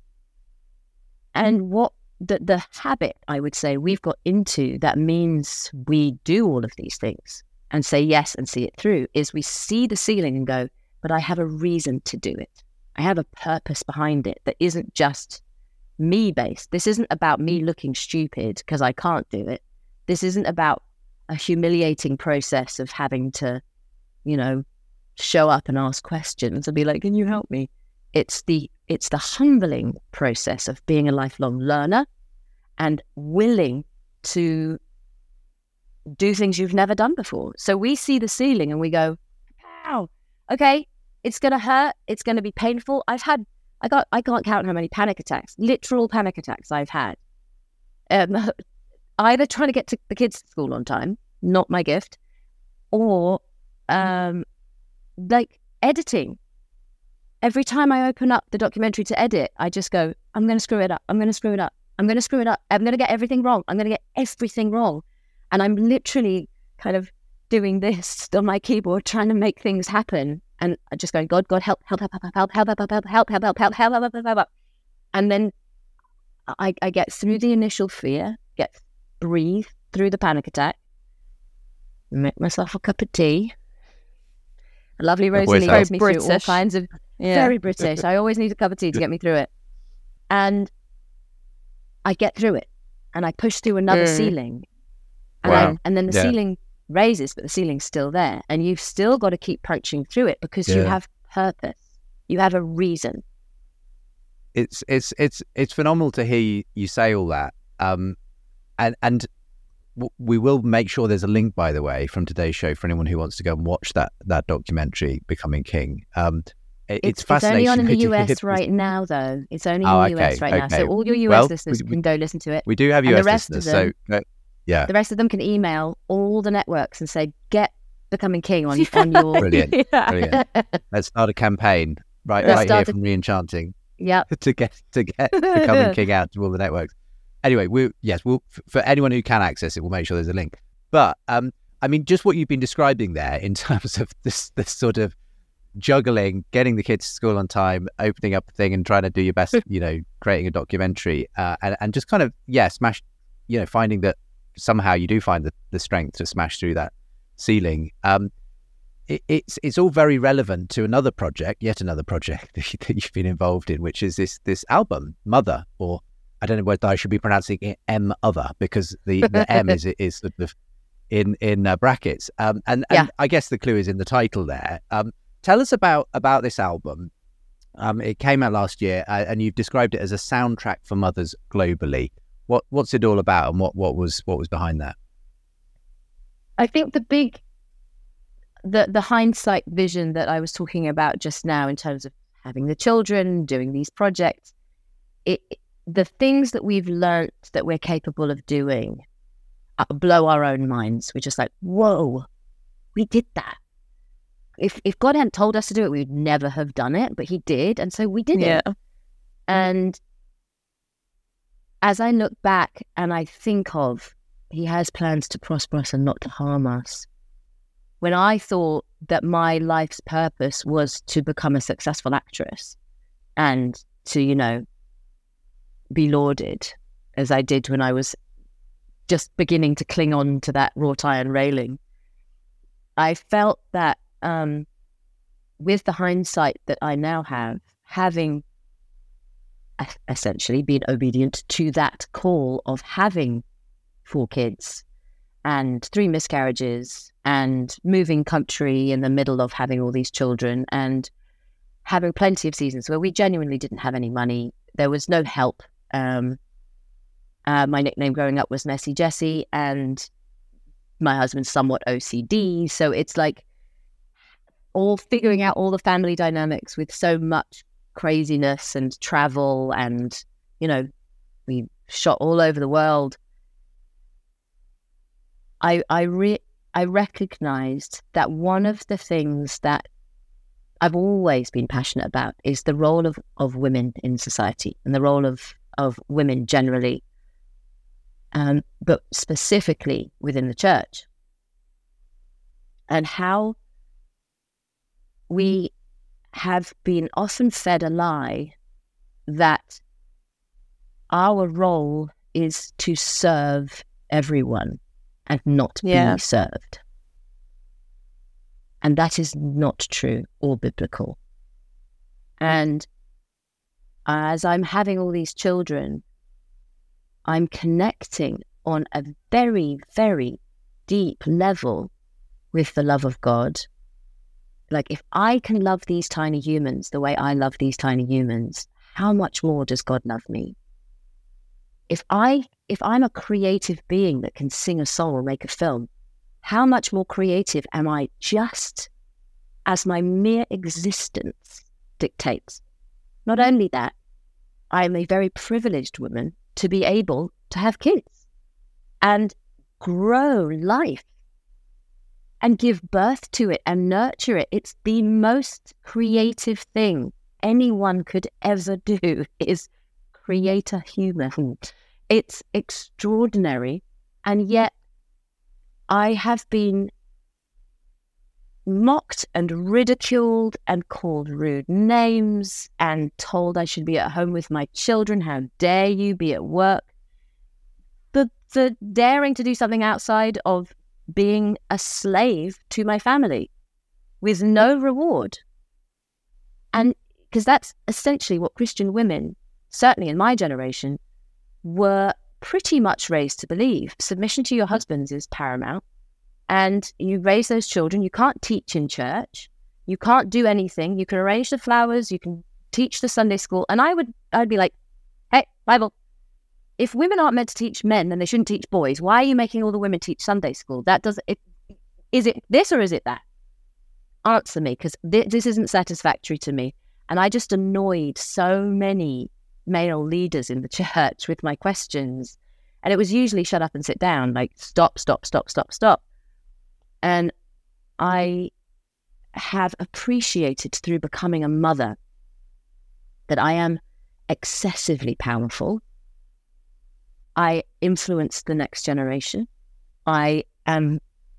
And what the habit, I would say, we've got into that means we do all of these things and say yes and see it through is we see the ceiling and go, but I have a reason to do it. I have a purpose behind it that isn't just me based. This isn't about me looking stupid because I can't do it. This isn't about a humiliating process of having to, show up and ask questions and be like, can you help me? It's the humbling process of being a lifelong learner and willing to do things you've never done before. So we see the ceiling and we go, wow, okay, it's going to hurt. It's going to be painful. I can't count how many panic attacks, literal panic attacks I've had. Either trying to get to the kids to school on time, not my gift, or like editing. Every time I open up the documentary to edit, I just go, I'm going to screw it up. I'm going to screw it up. I'm going to screw it up. I'm going to get everything wrong. I'm going to get everything wrong. And I'm literally kind of doing this on my keyboard, trying to make things happen. And just going, God, help. And then I get through the initial fear, breathe through the panic attack, make myself a cup of tea. A lovely Rosalie leads me through all kinds of, very British. I always need a cup of tea to get me through it. And I get through it and I push through another ceiling. And, and then the ceiling raises, but the ceiling's still there. And you've still got to keep punching through it because you have purpose. You have a reason.
It's phenomenal to hear you say all that. And we will make sure there's a link, by the way, from today's show for anyone who wants to go and watch that documentary, Becoming King. It's fascinating.
It's only on in the US right now, though. It's only in the US right now. So all your US listeners can go listen to it.
We do have US listeners, so yeah.
The rest of them can email all the networks and say, get Becoming King on your...
Brilliant. Let's start a campaign right here from Re-Enchanting.
Yeah.
to get Becoming King out to all the networks. Anyway, we'll for anyone who can access it, we'll make sure there's a link. But I mean, just what you've been describing there in terms of this sort of juggling, getting the kids to school on time, opening up a thing and trying to do your best, creating a documentary, and just kind of smash, finding that somehow you do find the strength to smash through that ceiling. It's all very relevant to yet another project that you've been involved in, which is this album, Mother, or I don't know whether I should be pronouncing it M-Other, because the M is sort of in brackets. And I guess the clue is in the title there. Tell us about this album. It came out last year, and you've described it as a soundtrack for mothers globally. What's it all about, and what was behind that?
I think the hindsight vision that I was talking about just now in terms of having the children, doing these projects, the things that we've learned that we're capable of doing blow our own minds. We're just like, whoa, we did that. If God hadn't told us to do it, we would never have done it, but he did. And so we did it. And as I look back and I think of, he has plans to prosper us and not to harm us. When I thought that my life's purpose was to become a successful actress and to, be lauded as I did when I was just beginning to cling on to that wrought iron railing, I felt that with the hindsight that I now have, having essentially been obedient to that call of having 4 kids and 3 miscarriages and moving country in the middle of having all these children and having plenty of seasons where we genuinely didn't have any money. There was no help. My nickname growing up was Messy Jessie, and my husband's somewhat OCD. So it's like all figuring out all the family dynamics with so much craziness and travel, and, you know, we shot all over the world. I recognized that one of the things that I've always been passionate about is the role of women in society and the role of women generally, but specifically within the church, and how we have been often fed a lie that our role is to serve everyone and not be served. And that is not true or biblical. And as I'm having all these children, I'm connecting on a very, very deep level with the love of God. Like, if I can love these tiny humans the way I love these tiny humans, how much more does God love me? If I'm a creative being that can sing a song or make a film, how much more creative am I just as my mere existence dictates? Not only that, I am a very privileged woman to be able to have kids and grow life and give birth to it and nurture it. It's the most creative thing anyone could ever do, is create a human. It's extraordinary. And yet I have been mocked and ridiculed and called rude names and told I should be at home with my children. How dare you be at work? The daring to do something outside of being a slave to my family with no reward. And because that's essentially what Christian women, certainly in my generation, were pretty much raised to believe. Submission to your husbands is paramount. And you raise those children. You can't teach in church. You can't do anything. You can arrange the flowers. You can teach the Sunday school. And I'd be like, hey, Bible, if women aren't meant to teach men, then they shouldn't teach boys. Why are you making all the women teach Sunday school? Is it this or is it that? Answer me, because this isn't satisfactory to me. And I just annoyed so many male leaders in the church with my questions. And it was usually shut up and sit down, like stop. And I have appreciated through becoming a mother that I am excessively powerful. I influence the next generation. I have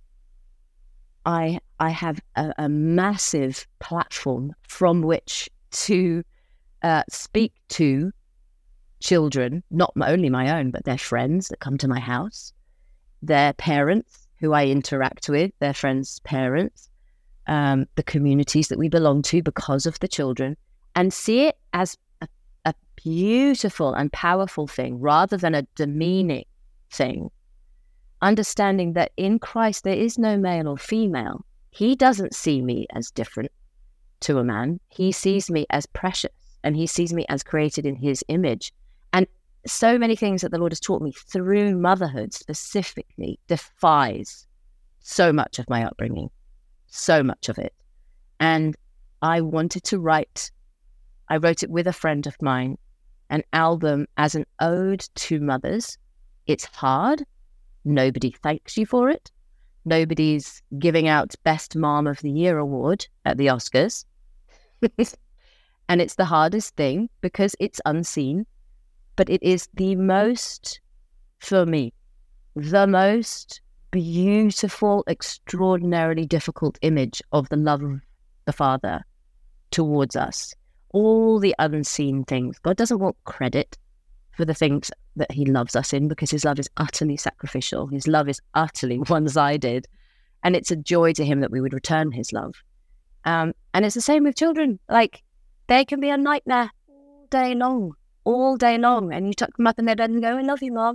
a massive platform from which to speak to children, not only my own, but their friends that come to my house, their parents who I interact with, their friends' parents, the communities that we belong to because of the children, and see it as a beautiful and powerful thing rather than a demeaning thing. Understanding that in Christ there is no male or female. He doesn't see me as different to a man. He sees me as precious, and he sees me as created in his image. And so many things that the Lord has taught me through motherhood specifically defies so much of my upbringing, so much of it. And I wanted to write, I wrote it with a friend of mine, an album as an ode to mothers. It's hard. Nobody thanks you for it. Nobody's giving out Best Mom of the Year award at the Oscars. And it's the hardest thing because it's unseen. But it is the most, for me, the most beautiful, extraordinarily difficult image of the love of the Father towards us. All the unseen things. God doesn't want credit for the things that he loves us in, because his love is utterly sacrificial. His love is utterly one-sided. And it's a joy to him that we would return his love. And it's the same with children. Like, they can be a nightmare all day long. And you tuck them up in their bed and go, I love you, Mom.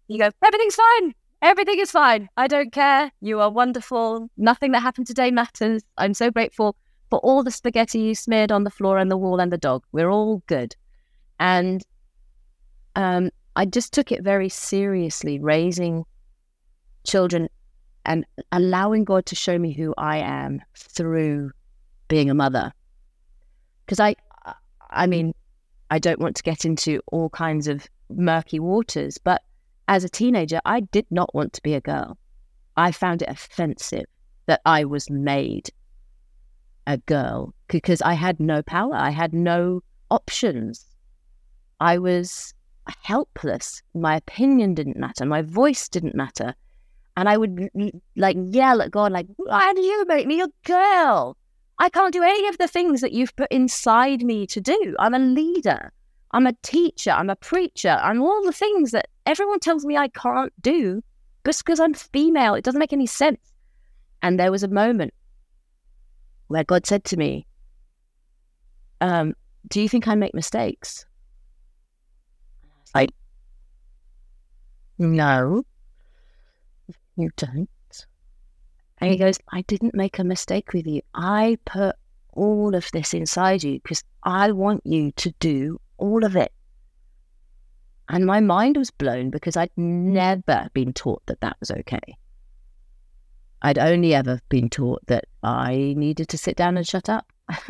You go, everything's fine. Everything is fine. I don't care. You are wonderful. Nothing that happened today matters. I'm so grateful for all the spaghetti you smeared on the floor and the wall and the dog. We're all good. And I just took it very seriously, raising children and allowing God to show me who I am through being a mother. Because I mean, I don't want to get into all kinds of murky waters, but as a teenager, I did not want to be a girl. I found it offensive that I was made a girl because I had no power. I had no options. I was helpless. My opinion didn't matter. My voice didn't matter. And I would like yell at God, like, why do you make me a girl? I can't do any of the things that you've put inside me to do. I'm a leader. I'm a teacher. I'm a preacher. I'm all the things that everyone tells me I can't do just because I'm female. It doesn't make any sense. And there was a moment where God said to me, do you think I make mistakes? No, you don't. And he goes, I didn't make a mistake with you. I put all of this inside you because I want you to do all of it. And my mind was blown because I'd never been taught that that was okay. I'd only ever been taught that I needed to sit down and shut up.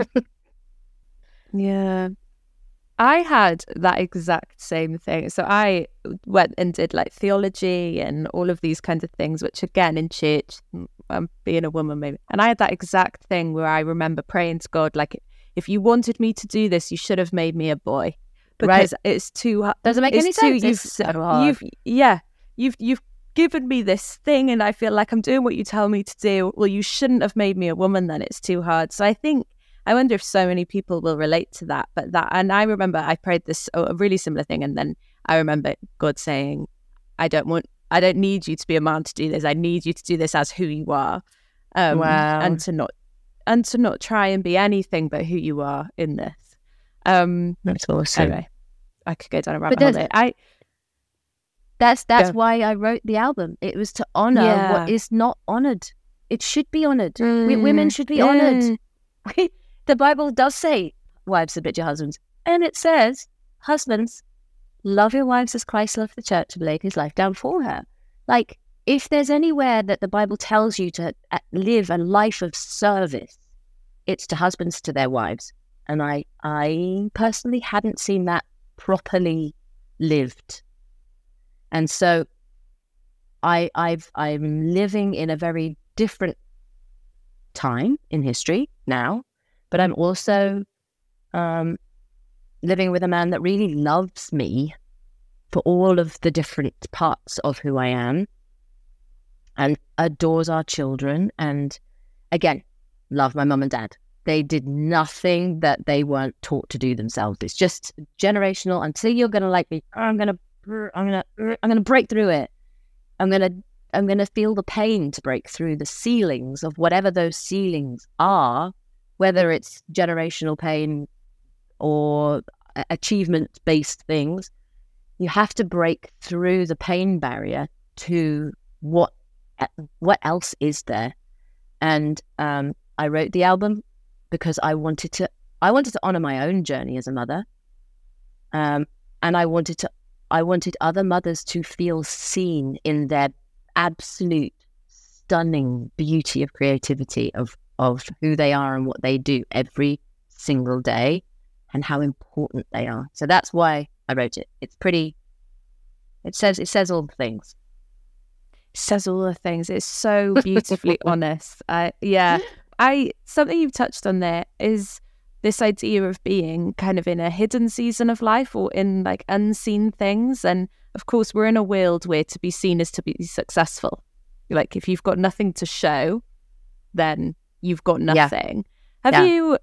Yeah. I had that exact same thing. So I went and did like theology and all of these kinds of things, which again in church, being a woman maybe. And I had that exact thing where I remember praying to God, like, if you wanted me to do this, you should have made me a boy. Because it's too hard.
Doesn't make any sense. It's so hard.
You've given me this thing and I feel like I'm doing what you tell me to do. Well, you shouldn't have made me a woman then. It's too hard. So I wonder if so many people will relate to that. And I remember I prayed this a really similar thing, and then I remember God saying, I don't need you to be a man to do this. I need you to do this as who you are.
Wow.
And to not try and be anything but who you are in this.
That's awesome.
Anyway, I could go down a rabbit hole there.
That's why I wrote the album. It was to honor what is not honored. It should be honored. Women should be honored. The Bible does say, wives, submit to your husbands. And it says, husbands, love your wives as Christ loved the church and laid his life down for her. Like, if there's anywhere that the Bible tells you to live a life of service, it's to husbands to their wives. And I personally hadn't seen that properly lived. And so I'm living in a very different time in history now, but I'm also living with a man that really loves me for all of the different parts of who I am and adores our children. And again, love my mum and dad. They did nothing that they weren't taught to do themselves. It's just generational. Until you're going to like me, I'm going to break through it. I'm going to feel the pain to break through the ceilings of whatever those ceilings are, whether it's generational pain or achievement-based things. You have to break through the pain barrier to what else is there. And I wrote the album because I wanted to honor my own journey as a mother, and I wanted other mothers to feel seen in their absolute stunning beauty of creativity of who they are and what they do every single day and how important they are. So that's why I wrote it. It's pretty. It says all the things.
It says all the things. It's so beautifully honest. Something you've touched on there is this idea of being kind of in a hidden season of life or in like unseen things. And of course, we're in a world where to be seen is to be successful. Like if you've got nothing to show, then you've got nothing. You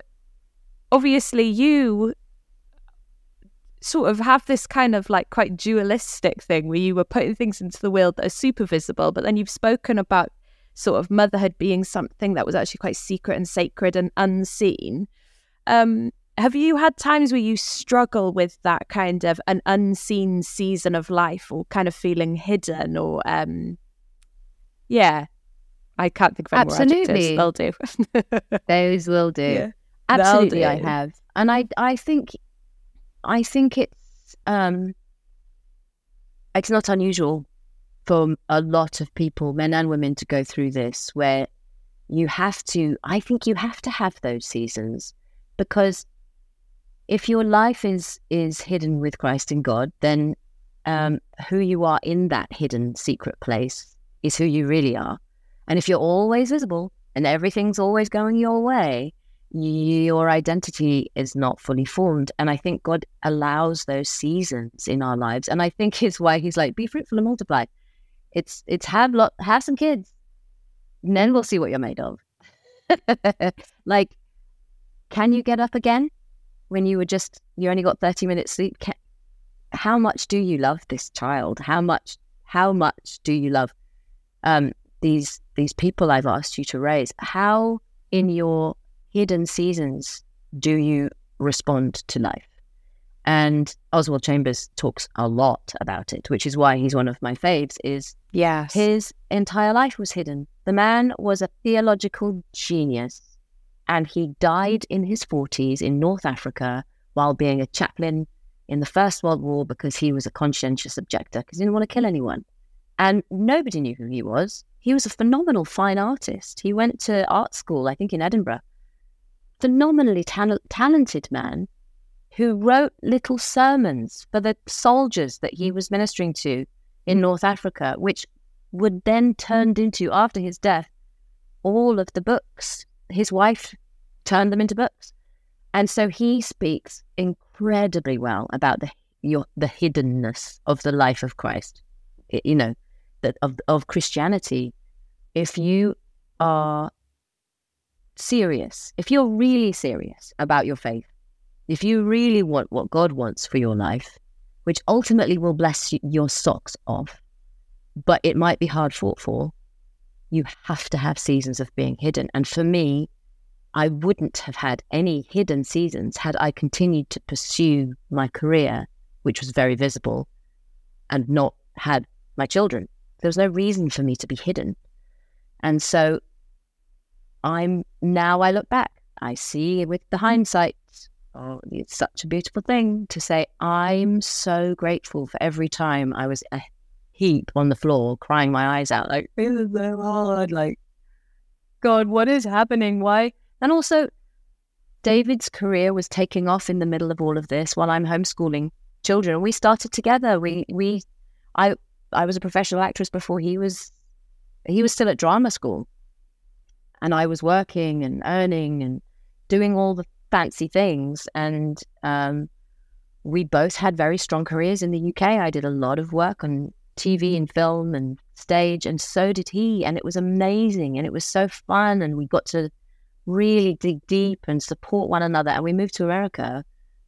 sort of have this kind of like quite dualistic thing where you were putting things into the world that are super visible, but then you've spoken about sort of motherhood being something that was actually quite secret and sacred and unseen. Have Have you had times where you struggle with that kind of an unseen season of life, or kind of feeling hidden, or I can't think of any more adjectives. They'll do.
Those will do. Yeah. Absolutely, I have. And I think it's not unusual for a lot of people, men and women, to go through this, where I think you have to have those seasons, because if your life is hidden with Christ in God, then who you are in that hidden secret place is who you really are. And if you're always visible and everything's always going your way, your identity is not fully formed. And I think God allows those seasons in our lives. And I think it's why he's like, be fruitful and multiply. It's have some kids, and then we'll see what you're made of. Like, can you get up again when you only got 30 minutes sleep? How much do you love this child? How much do you love these people I've asked you to raise? How in your hidden seasons do you respond to life? And Oswald Chambers talks a lot about it, which is why he's one of my faves. His entire life was hidden. The man was a theological genius, and he died in his 40s in North Africa while being a chaplain in the First World War, because he was a conscientious objector, because he didn't want to kill anyone. And nobody knew who he was. He was a phenomenal fine artist. He went to art school, I think in Edinburgh. Phenomenally talented man who wrote little sermons for the soldiers that he was ministering to in North Africa, which would then turned into, after his death, all of the books. His wife turned them into books. And so he speaks incredibly well about the hiddenness of the life of Christ, of Christianity. If you are serious, if you're really serious about your faith, if you really want what God wants for your life, which ultimately will bless your socks off, but it might be hard fought for, you have to have seasons of being hidden. And for me, I wouldn't have had any hidden seasons had I continued to pursue my career, which was very visible, and not had my children. There was no reason for me to be hidden. And so I look back, I see with the hindsight, it's such a beautiful thing to say, I'm so grateful for every time I was a heap on the floor, crying my eyes out, like, this is so hard, like, God, what is happening? Why? And also, David's career was taking off in the middle of all of this while I'm homeschooling children. We started together. I was a professional actress before he was still at drama school. And I was working and earning and doing all the fancy things. And we both had very strong careers in the UK. I did a lot of work on TV and film and stage, and so did he. And it was amazing. And it was so fun. And we got to really dig deep and support one another. And we moved to America.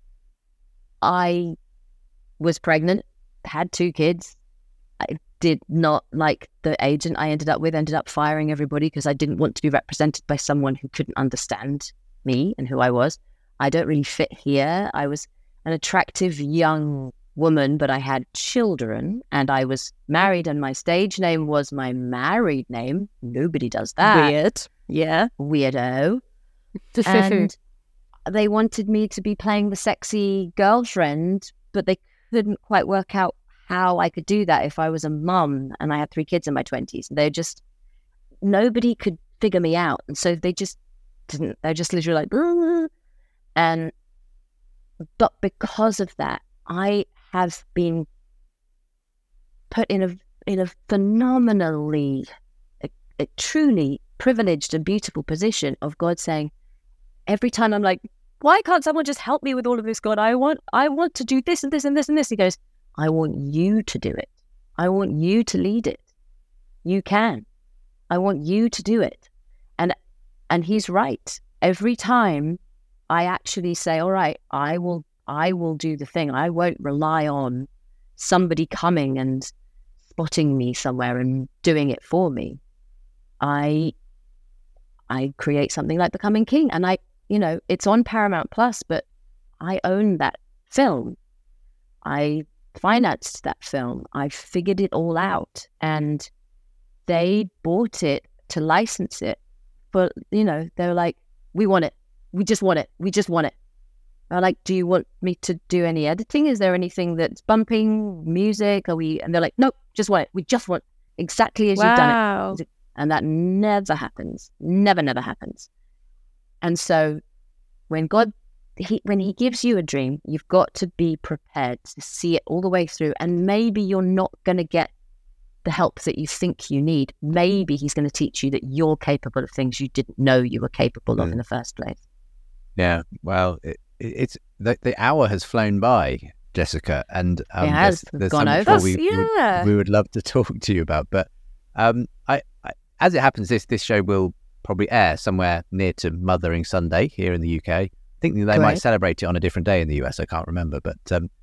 I was pregnant, had 2 kids. I did not like the agent I ended up firing everybody because I didn't want to be represented by someone who couldn't understand me and who I was. I don't really fit here. I was an attractive young woman, but I had children and I was married, and my stage name was my married name. Nobody does that.
Weird. Yeah.
Weirdo. And they wanted me to be playing the sexy girlfriend, but they couldn't quite work out how I could do that if I was a mum and I had 3 kids in my 20s. Nobody could figure me out. And so they just didn't, they're just literally like, but because of that, I have been put in a phenomenally, a truly privileged and beautiful position of God saying, every time I'm like, why can't someone just help me with all of this, God? I want to do this and this and this and this. He goes, I want you to do it. I want you to lead it. You can. I want you to do it. And he's right. Every time I actually say, all right, I will do the thing. I won't rely on somebody coming and spotting me somewhere and doing it for me. I create something like Becoming King. And it's on Paramount Plus, but I own that film. I financed that film. I figured it all out. And they bought it to license it. But, you know, they were like, we want it. We just want it. We just want it. I'm like, do you want me to do any editing? Is there anything that's bumping, music? And they're like, nope, just want it. We just want exactly as you've done it. And that never happens. Never happens. And so when he gives you a dream, you've got to be prepared to see it all the way through. And maybe you're not going to get the help that you think you need. Maybe he's going to teach you that you're capable of things you didn't know you were capable of in the first place.
Yeah, well, it's the hour has flown by, Jessica, and
it has
there's
gone
so
over.
much more we would love to talk to you about. But I as it happens, this show will probably air somewhere near to Mothering Sunday here in the UK. I think they might celebrate it on a different day in the US. I can't remember, but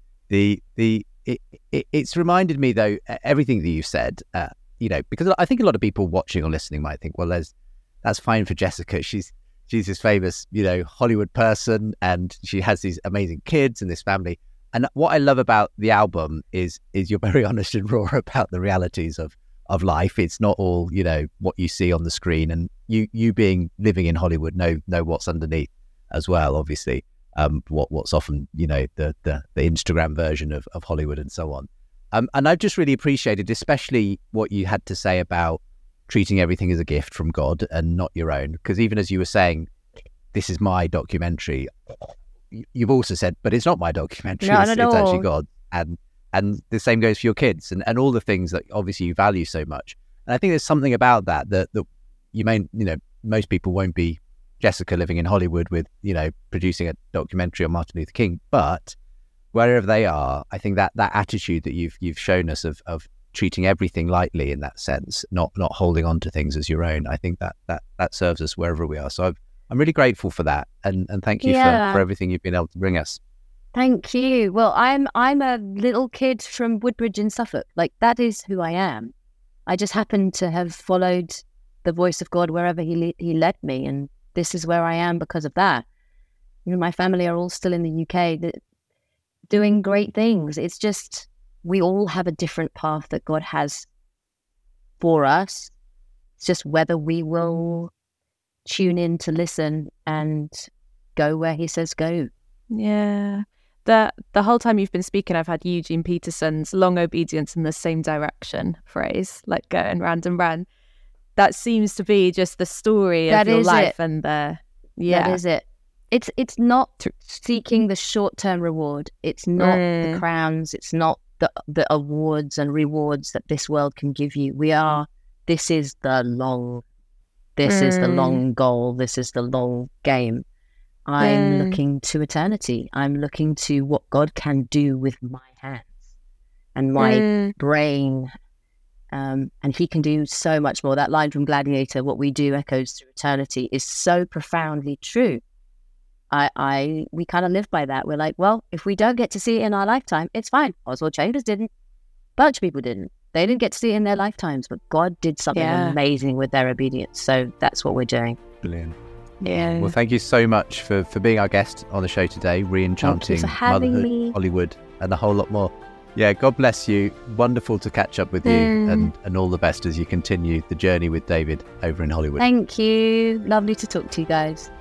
it's reminded me though, everything that you said, you know, because I think a lot of people watching or listening might think, well, that's fine for Jessica. She's this famous, you know, Hollywood person, and she has these amazing kids and this family. And what I love about the album is you're very honest and raw about the realities of life. It's not all, you know, what you see on the screen, and you being living in Hollywood know what's underneath as well, obviously. What's often, you know, the Instagram version of Hollywood and so on. And I've just really appreciated, especially what you had to say about treating everything as a gift from God and not your own. Because even as you were saying, this is my documentary, you've also said, but it's not my documentary. It's actually God. And the same goes for your kids and all the things that obviously you value so much. And I think there's something about that you may, you know, most people won't be Jessica living in Hollywood with, you know, producing a documentary on Martin Luther King, but wherever they are, I think that attitude that you've shown us of treating everything lightly in that sense, not holding on to things as your own, I think that serves us wherever we are. So I'm really grateful for that, and thank you for everything you've been able to bring us.
Thank you. Well, I'm a little kid from Woodbridge in Suffolk. Like, that is who I am. I just happen to have followed the voice of God wherever he led me, and this is where I am because of that. You know, my family are all still in the UK, doing great things. It's just, we all have a different path that God has for us. It's just whether we will tune in to listen and go where he says go.
Yeah. The whole time you've been speaking, I've had Eugene Peterson's long obedience in the same direction phrase, like going round and round. That seems to be just the story of your life. And that
is it. It's not seeking the short-term reward. It's not the crowns. It's not the awards and rewards that this world can give you. This is the long goal. This is the long game. I'm looking to eternity. I'm looking to what God can do with my hands and my brain. And he can do so much more. That line from Gladiator, what we do echoes through eternity, is so profoundly true. We kind of live by that. We're like, well, if we don't get to see it in our lifetime, it's fine. Oswald Chambers didn't. A bunch of people didn't. They didn't get to see it in their lifetimes, but God did something amazing with their obedience. So that's what we're doing.
Brilliant.
Yeah.
Well, thank you so much for being our guest on the show today, re-enchanting motherhood, Hollywood, and a whole lot more. Yeah, God bless you. Wonderful to catch up with you, and all the best as you continue the journey with David over in Hollywood.
Thank you. Lovely to talk to you guys.